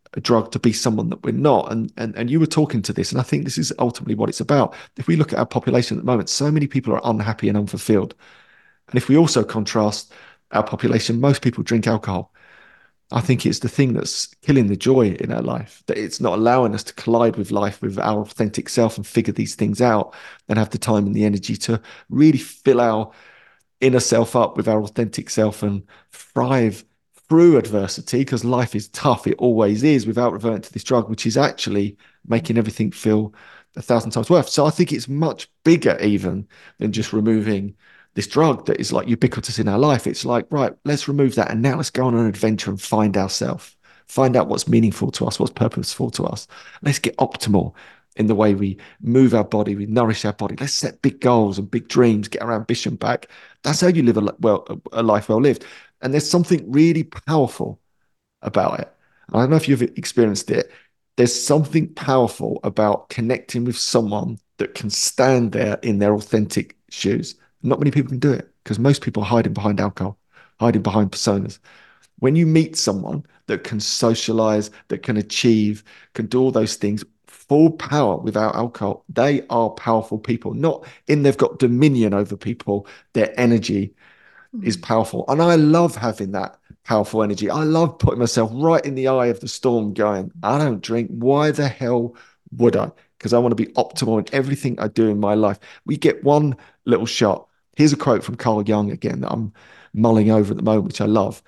a drug to be someone that we're not. And, and and you were talking to this, and I think this is ultimately what it's about. If we look at our population at the moment, so many people are unhappy and unfulfilled. And if we also contrast our population, most people drink alcohol. I think it's the thing that's killing the joy in our life, that it's not allowing us to collide with life, with our authentic self, and figure these things out and have the time and the energy to really fill our inner self up with our authentic self and thrive through adversity, because life is tough. It always is, without reverting to this drug, which is actually making everything feel a thousand times worse. So I think it's much bigger even than just removing this drug that is like ubiquitous in our life. It's like, right, let's remove that. And now let's go on an adventure and find ourselves, find out what's meaningful to us, what's purposeful to us. Let's get optimal in the way we move our body, we nourish our body. Let's set big goals and big dreams, get our ambition back. That's how you live a, well, a life well lived. And there's something really powerful about it. I don't know if you've experienced it. There's something powerful about connecting with someone that can stand there in their authentic shoes. Not many people can do it, because most people are hiding behind alcohol, hiding behind personas. When you meet someone that can socialize, that can achieve, can do all those things, full power without alcohol, they are powerful people. Not in they've got dominion over people, their energy mm. is powerful. And I love having that powerful energy. I love putting myself right in the eye of the storm going, I don't drink. Why the hell would I? Because I want to be optimal in everything I do in my life. We get one little shot. Here's a quote from Carl Jung again that I'm mulling over at the moment, which I love.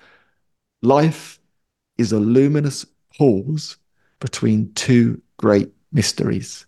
Life is a luminous pause between two great mysteries.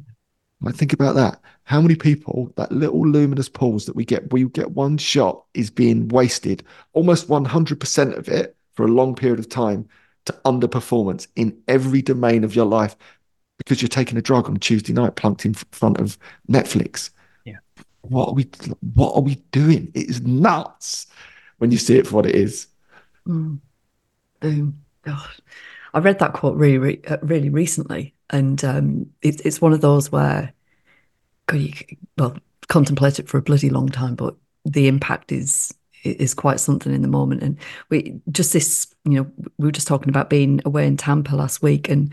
I think about that. How many people, that little luminous pause that we get, we get one shot, is being wasted, almost one hundred percent of it for a long period of time, to underperformance in every domain of your life, because you're taking a drug on a Tuesday night plunked in front of Netflix. Yeah. What are we, what are we doing? It is nuts when you see it for what it is. Mm. Boom. God. I read that quote really, really recently, and um, it, it's one of those where, God, you, well, contemplate it for a bloody long time, but the impact is is quite something in the moment. And we just this, you know, we were just talking about being away in Tampa last week, and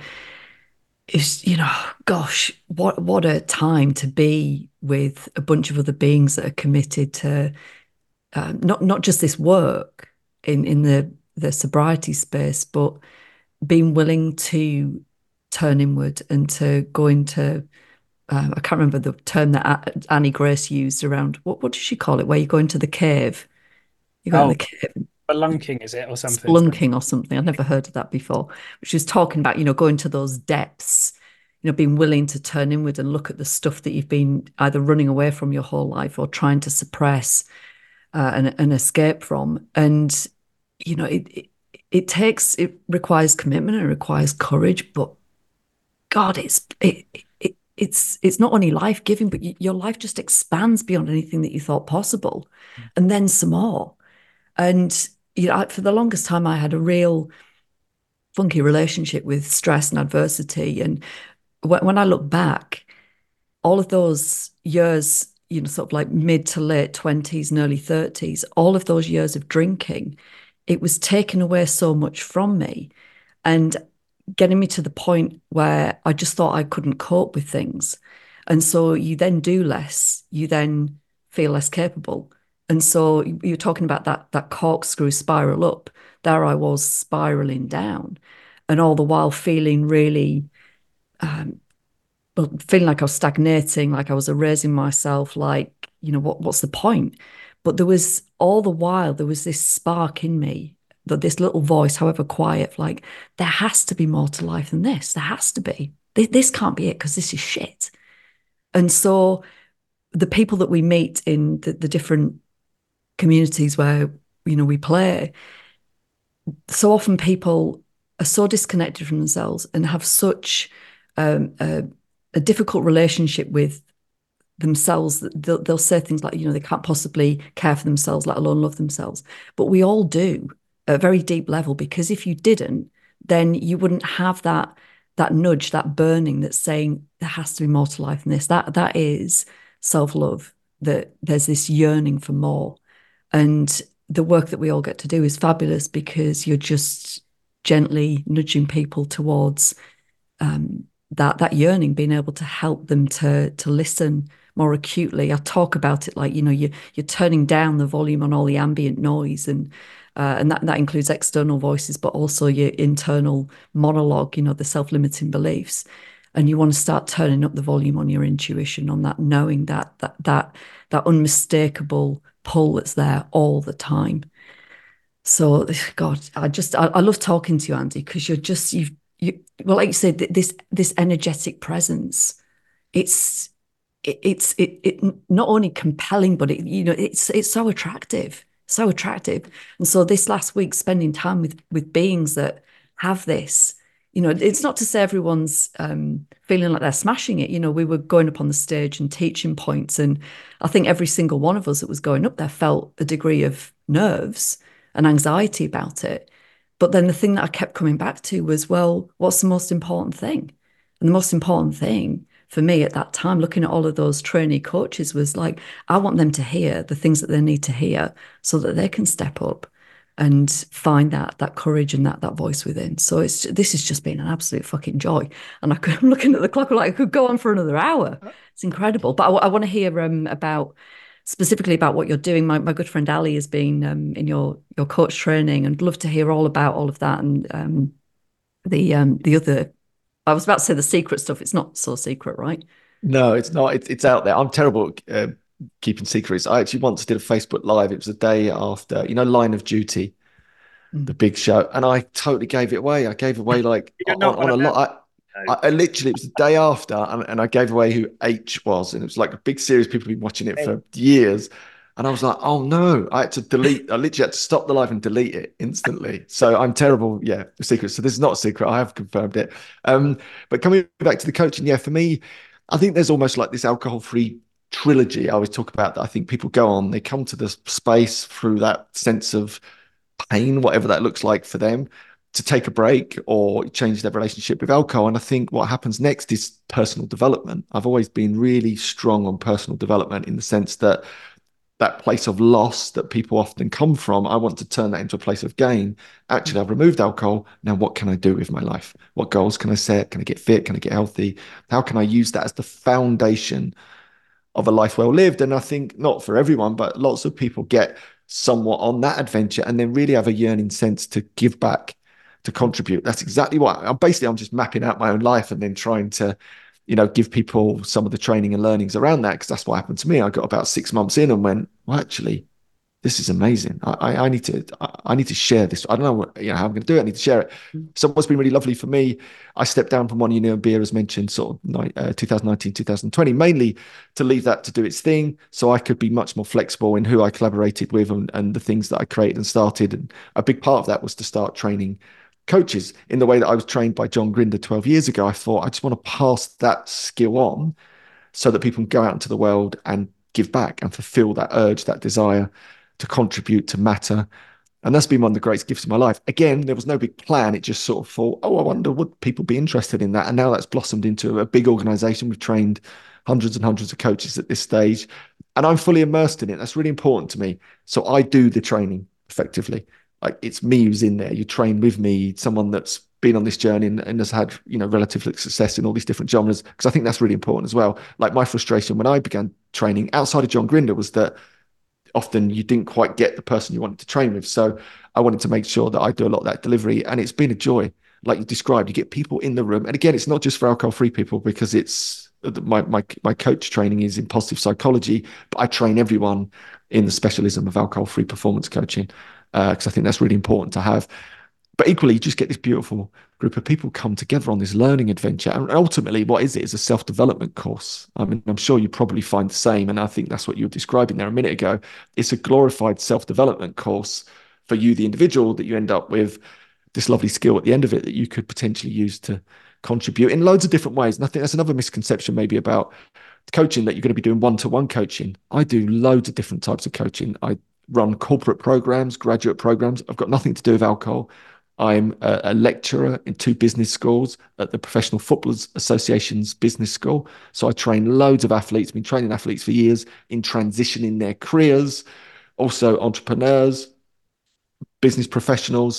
it's, you know, gosh, what what a time to be with a bunch of other beings that are committed to uh, not not just this work in in the the sobriety space, but being willing to turn inward and to go into, um, I can't remember the term that Annie Grace used around, what, what did she call it, where you go into the cave? You go oh, in the cave. Spelunking, is it, or something? Spelunking or something. I've never heard of that before. But she was talking about, you know, going to those depths, you know, being willing to turn inward and look at the stuff that you've been either running away from your whole life or trying to suppress uh, and, and escape from. And, you know, it, it It takes, it requires commitment, it requires courage, but God, it's it, it it's it's not only life giving, but you, your life just expands beyond anything that you thought possible, mm. and then some more. And you know, for the longest time, I had a real funky relationship with stress and adversity. And when, when I look back, all of those years, you know, sort of like mid to late twenties and early thirties, all of those years of drinking, it was taking away so much from me and getting me to the point where I just thought I couldn't cope with things. And so you then do less, you then feel less capable. And so you're talking about that, that corkscrew spiral up. There I was spiraling down, and all the while feeling really, um, well, feeling like I was stagnating, like I was erasing myself, like, you know, what, what's the point? But there was, all the while, there was this spark in me, that this little voice, however quiet, like, there has to be more to life than this. There has to be. This, this can't be it, because this is shit. And so the people that we meet in the, the different communities where, you know, we play, so often people are so disconnected from themselves and have such um, a, a difficult relationship with themselves that they'll, they'll say things like, you know, they can't possibly care for themselves, let alone love themselves. But we all do at a very deep level, because if you didn't, then you wouldn't have that that nudge, that burning that's saying there has to be more to life than this. That that is self-love, that there's this yearning for more. And the work that we all get to do is fabulous, because you're just gently nudging people towards um, that that yearning, being able to help them to to listen more acutely. I talk about it like, you know, you you're turning down the volume on all the ambient noise, and uh, and that that includes external voices, but also your internal monologue, you know, the self-limiting beliefs. And you want to start turning up the volume on your intuition, on that knowing, that that that that unmistakable pull that's there all the time. So, God, I just I, I love talking to you, Andy, because you're just you've you well, like you said, this this energetic presence. It's it, it's it, it not only compelling, but it, you know, it's it's so attractive, so attractive. And so this last week, spending time with with beings that have this, you know, it's not to say everyone's um, feeling like they're smashing it. You know, we were going up on the stage and teaching points, and I think every single one of us that was going up there felt a degree of nerves and anxiety about it. But then the thing that I kept coming back to was, well, what's the most important thing? And the most important thing for me at that time, looking at all of those trainee coaches, was like, I want them to hear the things that they need to hear so that they can step up and find that that courage and that that voice within. So it's this has just been an absolute fucking joy. And I could, I'm looking at the clock, I'm like, I could go on for another hour. It's incredible. But I, I want to hear um, about specifically about what you're doing. My, my good friend Ali has been um, in your your coach training, and love to hear all about all of that, and um, the um, the other. I was about to say the secret stuff. It's not so secret, right? No, it's not. It's, it's out there. I'm terrible at uh, keeping secrets. I actually once did a Facebook Live. It was a day after, you know, Line of Duty, mm. the big show, and I totally gave it away. I gave away like on, on a lot. I, I literally, it was the day after, and, and I gave away who H was, and it was like a big series. People have been watching it for years, and I was like, oh no, I had to delete. I literally had to stop the live and delete it instantly. So I'm terrible. Yeah, the secret. So this is not a secret. I have confirmed it. Um, but coming back to the coaching, yeah, for me, I think there's almost like this alcohol-free trilogy I always talk about, that I think people go on, they come to the space through that sense of pain, whatever that looks like for them, to take a break or change their relationship with alcohol. And I think what happens next is personal development. I've always been really strong on personal development, in the sense that that place of loss that people often come from, I want to turn that into a place of gain. Actually, I've removed alcohol. Now, what can I do with my life? What goals can I set? Can I get fit? Can I get healthy? How can I use that as the foundation of a life well lived? And I think not for everyone, but lots of people get somewhat on that adventure and then really have a yearning sense to give back, to contribute. That's exactly what I'm basically, I'm just mapping out my own life and then trying to, you know, give people some of the training and learnings around that, because that's what happened to me. I got about six months in and went, well, actually, this is amazing. I, I, I need to, I, I need to share this. I don't know what, you know, how I'm going to do it. I need to share it. So what's been really lovely for me, I stepped down from One Union Beer, as mentioned, sort of uh, twenty nineteen, twenty twenty, mainly to leave that to do its thing, so I could be much more flexible in who I collaborated with and, and the things that I created and started. And a big part of that was to start training coaches in the way that I was trained by John Grinder twelve years ago. I thought, I just want to pass that skill on so that people can go out into the world and give back and fulfill that urge, that desire to contribute, to matter. And that's been one of the greatest gifts of my life. Again, there was no big plan. It just sort of thought, oh, I wonder, would people be interested in that? And now that's blossomed into a big organization. We've trained hundreds and hundreds of coaches at this stage, and I'm fully immersed in it. That's really important to me. So I do the training effectively. Like, it's me who's in there. You train with me, someone that's been on this journey and, and has had, you know, relative success in all these different genres, because I think that's really important as well. Like, my frustration when I began training outside of John Grinder was that often you didn't quite get the person you wanted to train with. So I wanted to make sure that I do a lot of that delivery, and it's been a joy. Like you described, you get people in the room. And again, it's not just for alcohol-free people, because it's my, my, my coach training is in positive psychology, but I train everyone in the specialism of alcohol-free performance coaching, because uh, I think that's really important to have. But equally, you just get this beautiful group of people come together on this learning adventure. And ultimately, what is it? It's a self-development course. I mean, I'm sure you probably find the same. And I think that's what you were describing there a minute ago. It's a glorified self-development course for you, the individual, that you end up with this lovely skill at the end of it that you could potentially use to contribute in loads of different ways. And I think that's another misconception maybe about coaching, that you're going to be doing one-to-one coaching. I do loads of different types of coaching. I run corporate programs, graduate programs. I've got nothing to do with alcohol. I'm a, a lecturer in two business schools at the Professional Footballers Association's business school. So I train loads of athletes, been training athletes for years in transitioning their careers, also entrepreneurs, business professionals.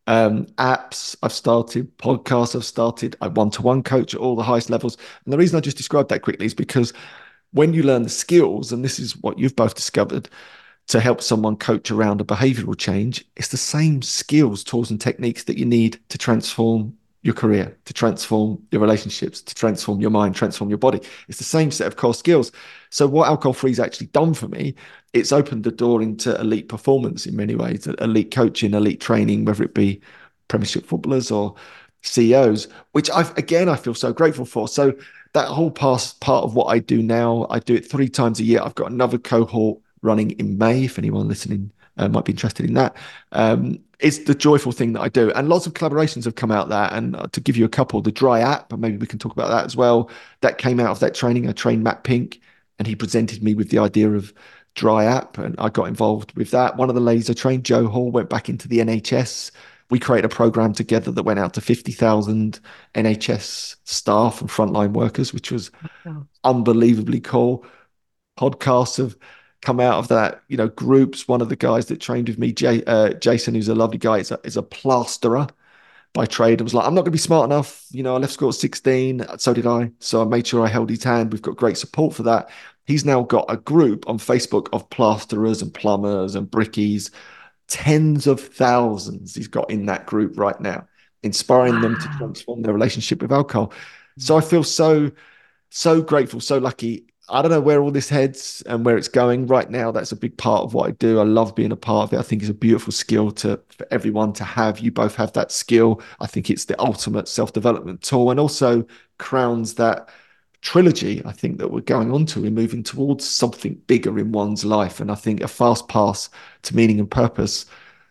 Um, apps I've started, podcasts I've started, I one-to-one coach at all the highest levels. And the reason I just described that quickly is because when you learn the skills, and this is what you've both discovered, to help someone coach around a behavioral change, it's the same skills, tools, and techniques that you need to transform your career, to transform your relationships, to transform your mind, transform your body. It's the same set of core skills. So what Alcohol Free has actually done for me, it's opened the door into elite performance in many ways, elite coaching, elite training, whether it be Premiership footballers or C E Os, which I've, again, I feel so grateful for. So that whole past part of what I do now, I do it three times a year. I've got another cohort running in May, if anyone listening uh, might be interested in that. Um, it's the joyful thing that I do. And lots of collaborations have come out of that. And uh, to give you a couple, the Dry app, and maybe we can talk about that as well, that came out of that training. I trained Matt Pink, and he presented me with the idea of Dry app, and I got involved with that. One of the ladies I trained, Joe Hall, went back into the N H S. We created a program together that went out to fifty thousand N H S staff and frontline workers, which was oh. unbelievably cool. Podcasts have come out of that, you know, groups. One of the guys that trained with me, Jay, uh, Jason, who's a lovely guy, is a, is a plasterer by trade. I was like, I'm not going to be smart enough. You know, I left school at sixteen. So did I. So I made sure I held his hand. We've got great support for that. He's now got a group on Facebook of plasterers and plumbers and brickies. Tens of thousands he's got in that group right now, inspiring wow. them to transform their relationship with alcohol. So I feel so, so grateful, so lucky. I don't know where all this heads and where it's going right now. That's a big part of what I do. I love being a part of it. I think it's a beautiful skill to for everyone to have. You both have that skill. I think it's the ultimate self-development tool, and also crowns that trilogy I think that we're going on to. We're moving towards something bigger in one's life. And I think a fast pass to meaning and purpose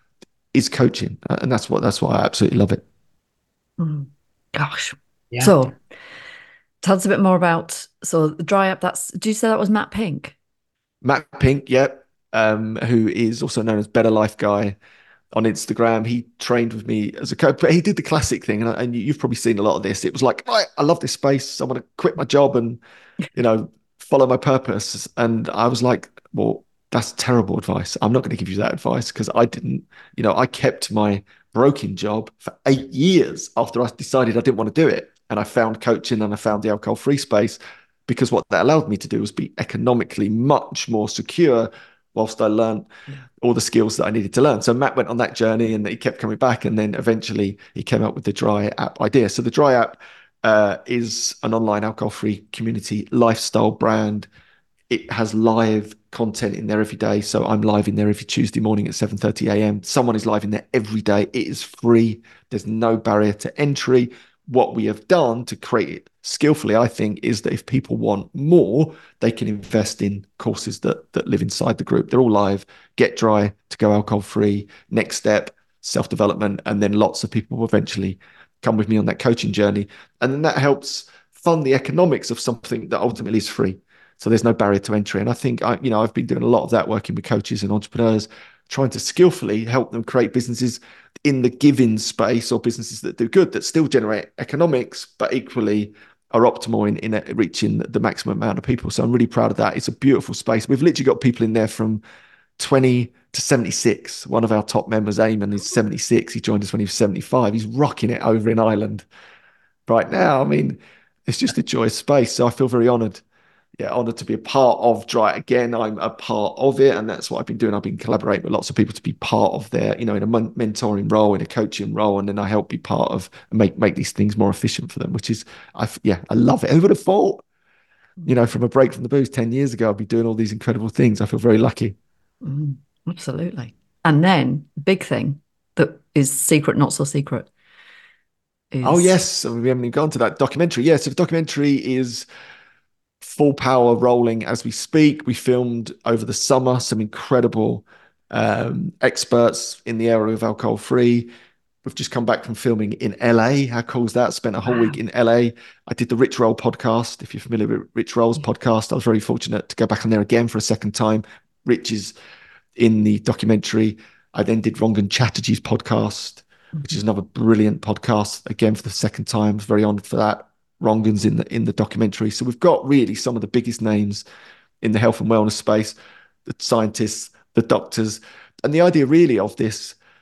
is coaching. And that's what that's why I absolutely love it. Mm. Gosh. Yeah. So tell us a bit more about, so the Dry app, that's, did you say that was Matt Pink? Matt Pink, yep. Um, who is also known as Better Life Guy on Instagram. He trained with me as a coach, but he did the classic thing. And, and you've probably seen a lot of this. It was like, right, I love this space. I want to quit my job and, you know, follow my purpose. And I was like, well, that's terrible advice. I'm not going to give you that advice, because I didn't, you know, I kept my broken job for eight years after I decided I didn't want to do it. And I found coaching and I found the alcohol free space, because what that allowed me to do was be economically much more secure whilst I learned yeah. all the skills that I needed to learn. So Matt went on that journey and he kept coming back. And then eventually he came up with the Dry app idea. So the Dry app uh, is an online alcohol-free community lifestyle brand. It has live content in there every day. So I'm live in there every Tuesday morning at seven thirty a.m. Someone is live in there every day. It is free. There's no barrier to entry. What we have done to create it skillfully, I think, is that if people want more, they can invest in courses that that live inside the group. They're all live. Get Dry to go alcohol free. Next step, self-development. And then lots of people will eventually come with me on that coaching journey. And then that helps fund the economics of something that ultimately is free. So there's no barrier to entry. And I think, I, you know, I've been doing a lot of that, working with coaches and entrepreneurs, trying to skillfully help them create businesses in the giving space, or businesses that do good, that still generate economics, but equally are optimal in, in a, reaching the maximum amount of people. So I'm really proud of that. It's a beautiful space. We've literally got people in there from twenty to seventy-six. One of our top members, Eamon, is seventy-six. He joined us when he was seventy-five. He's rocking it over in Ireland right now. I mean, it's just a joyous space. So I feel very honored. Yeah, honored to be a part of Dry. Again, I'm a part of it, and that's what I've been doing. I've been collaborating with lots of people to be part of their, you know, in a mentoring role, in a coaching role, and then I help be part of and make make these things more efficient for them. Which is, I yeah, I love it. Who would have thought, you know, from a break from the booze ten years ago, I'd be doing all these incredible things. I feel very lucky. Mm, absolutely. And then big thing that is secret, not so secret. Is... Oh yes, we haven't even gone to that documentary. Yeah, so the documentary is full power rolling as we speak. We filmed over the summer some incredible um, experts in the area of alcohol free. We've just come back from filming in L A. How cool is that? Spent a whole wow. week in L A. I did the Rich Roll podcast. If you're familiar with Rich Roll's yeah. podcast, I was very fortunate to go back on there again for a second time. Rich is in the documentary. I then did Rangan Chatterjee's podcast, mm-hmm. which is another brilliant podcast, again for the second time. I was very honored for that. Rangan's in the in the documentary. So we've got really some of the biggest names in the health and wellness space, the scientists, the doctors. And the idea really of this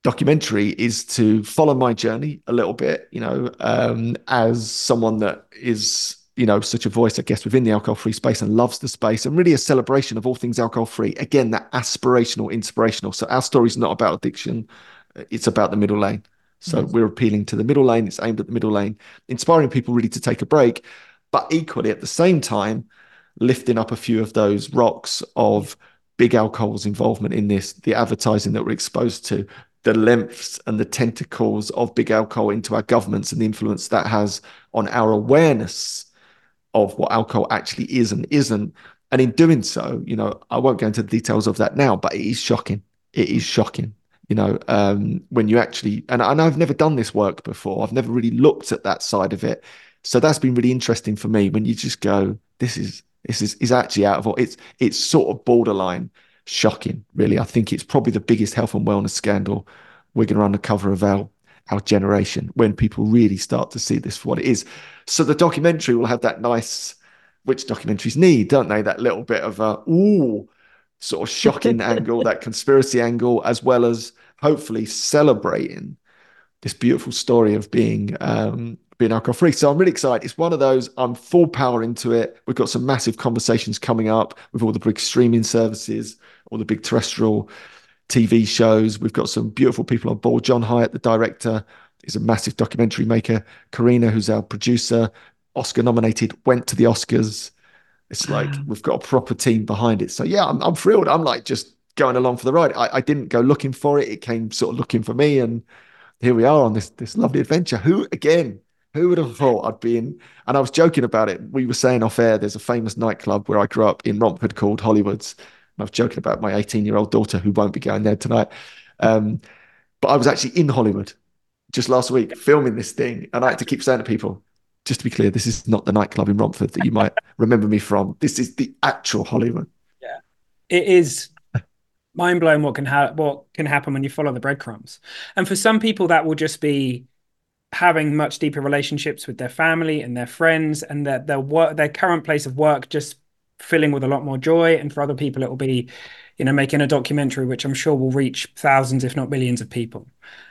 documentary is to follow my journey a little bit, you know, um, as someone that is, you know, such a voice, I guess, within the alcohol-free space and loves the space, and really a celebration of all things alcohol-free. Again, that aspirational, inspirational. So our story is not about addiction. It's about the middle lane. So yes. We're appealing to the middle lane. It's aimed at the middle lane, inspiring people really to take a break, but equally at the same time, lifting up a few of those rocks of big alcohol's involvement in this, the advertising that we're exposed to, the lengths and the tentacles of big alcohol into our governments and the influence that has on our awareness of what alcohol actually is and isn't. And in doing so, you know, I won't go into the details of that now, but it is shocking. It is shocking, you know, um, when you actually, and, and I've never done this work before. I've never really looked at that side of it. So that's been really interesting for me when you just go, this is, this is, is actually out of all, it's, it's sort of borderline shocking, really. I think it's probably the biggest health and wellness scandal we're going to uncover of our, our generation when people really start to see this for what it is. So the documentary will have that nice, which documentaries need, don't they? That little bit of a, ooh, sort of shocking angle, that conspiracy angle, as well as hopefully celebrating this beautiful story of being um, being alcohol free. So I'm really excited. It's one of those, I'm full power into it. We've got some massive conversations coming up with all the big streaming services, all the big terrestrial T V shows. We've got some beautiful people on board. John Hyatt, the director, is a massive documentary maker. Karina, who's our producer, Oscar nominated, went to the Oscars. It's like we've got a proper team behind it. So yeah, I'm, I'm thrilled. I'm like just going along for the ride. I, I didn't go looking for it. It came sort of looking for me. And here we are on this, this lovely adventure. Who, again, who would have thought I'd be in? And I was joking about it. We were saying off air, there's a famous nightclub where I grew up in Romford called Hollywood's. And I was joking about my eighteen-year-old daughter who won't be going there tonight. Um, but I was actually in Hollywood just last week filming this thing. And I had to keep saying to people, just to be clear, this is not the nightclub in Romford that you might remember me from. This is the actual Hollywood. Yeah, it is mind-blowing what can ha- what can happen when you follow the breadcrumbs. And for some people, that will just be having much deeper relationships with their family and their friends, and their their work, their current place of work, just filling with a lot more joy. And for other people, it will be, you know, making a documentary, which I'm sure will reach thousands, if not millions, of people.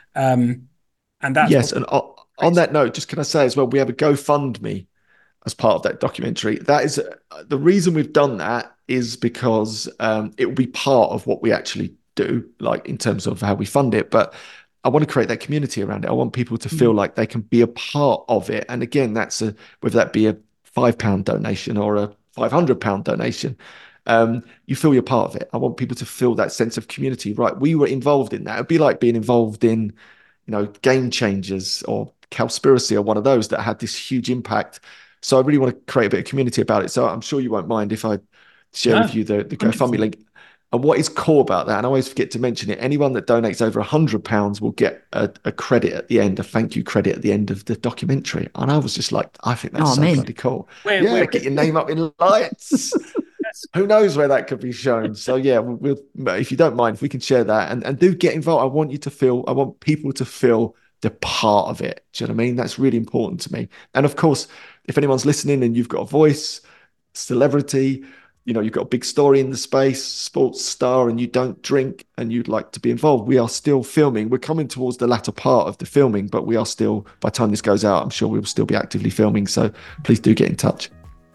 Um, and that's yes, and on, on that note, just can I say as well, we have a GoFundMe as part of that documentary. That is uh, the reason we've done that is because um, it will be part of what we actually do, like in terms of how we fund it. But I want to create that community around it. I want people to feel mm-hmm. like they can be a part of it. And again, that's a, whether that be a five pound donation or a five hundred pound donation, um, you feel you're part of it. I want people to feel that sense of community, right? We were involved in that. It'd be like being involved in, you know, Game Changers or Cowspiracy or one of those that had this huge impact. So I really want to create a bit of community about it. So I'm sure you won't mind if I share no, with you the, the GoFundMe link. And what is cool about that, and I always forget to mention it, anyone that donates over one hundred pounds will get a, a credit at the end, a thank you credit at the end of the documentary. And I was just like, I think that's oh, so man. bloody cool. Where, yeah, where, get your name up in lights. Who knows where that could be shown? So yeah, we'll, if you don't mind, if we can share that and, and do get involved. I want you to feel, I want people to feel the part of it. Do you know what I mean? That's really important to me. And of course, if anyone's listening and you've got a voice, celebrity, you know, you've got a big story in the space, sports star, and you don't drink and you'd like to be involved, we are still filming. We're coming towards the latter part of the filming, but we are still, by the time this goes out, I'm sure we will still be actively filming. So please do get in touch.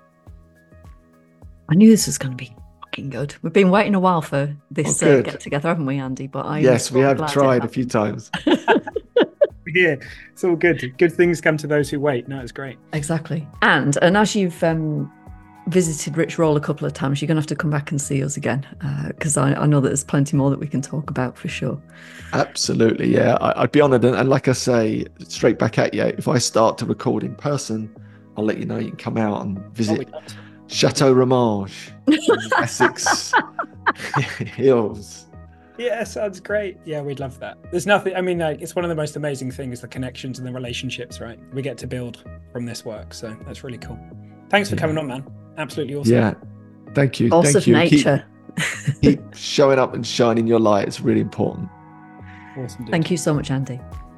I knew this was going to be fucking good. We've been waiting a while for this oh, uh, get together, haven't we, Andy? But I yes, we have tried a few times. Yeah, it's all good. Good things come to those who wait. No, it's great. Exactly. And and as you've um, visited Rich Roll a couple of times, you're going to have to come back and see us again, because uh, I, I know that there's plenty more that we can talk about for sure. Absolutely, yeah. I, I'd be honoured. And, and like I say, straight back at you, if I start to record in person, I'll let you know. You can come out and visit oh, Chateau Ramage, Essex Hills. Yeah, sounds great. Yeah, we'd love that. There's nothing, I mean, like, it's one of the most amazing things, the connections and the relationships, right? We get to build from this work. So that's really cool. Thanks for yeah. coming on, man. Absolutely awesome. Yeah. Thank you. Force Thank of you. nature. Keep, keep showing up and shining your light. It's really important. Awesome. Dude. Thank you so much, Andy.